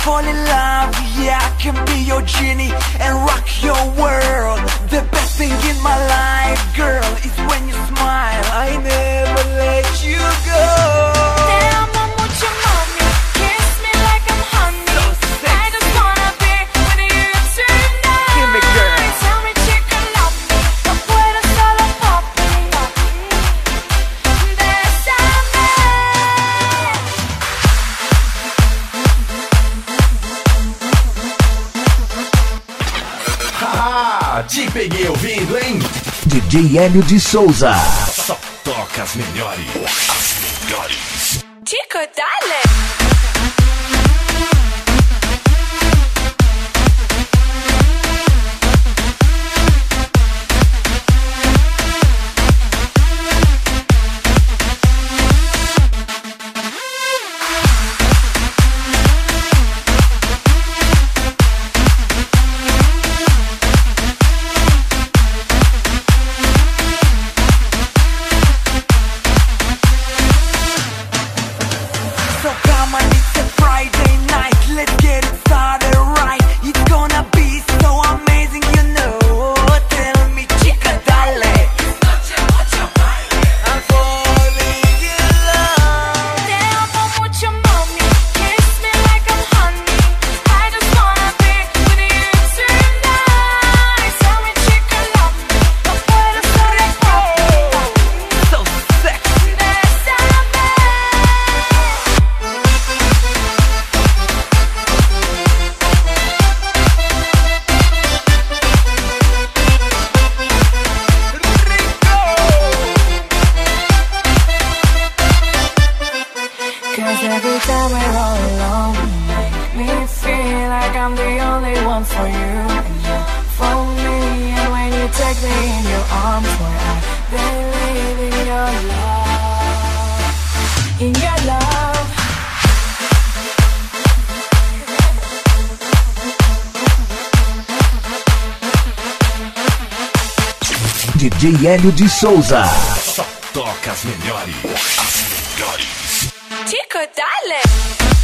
fall in love, yeah, I can be your genie and rock your world. The best thing in my life, girl, is when you smile. I never let you go. Te amo mucho, mami. Kiss me like I'm honey. I just wanna be with you tonight. Give me, girl. Tell me, chica, love me. No puedo solo papi. Bésame. Haha, te peguei ouvindo, hein? DJ Hélio de Souza. Só toca as melhores. As melhores. Chico, dale. So come on, it's a Friday night. Let's get it started right. It's gonna be so amazing, you know. Tell me, chica, dale. I'm falling in love. Te amo mucho, mami. Kiss me like I'm honey. I just wanna be with you tonight. Tell me, chica, love me. No puedo solo papi. So sexy. Bésame. Cause every time we roll along, you make me feel like I'm the only one for you. And you for me, and when you take me in your arms, where I believe in your love, in your love. DJ Hélio de Souza. Só toca as melhores. As melhores. Chico, dale.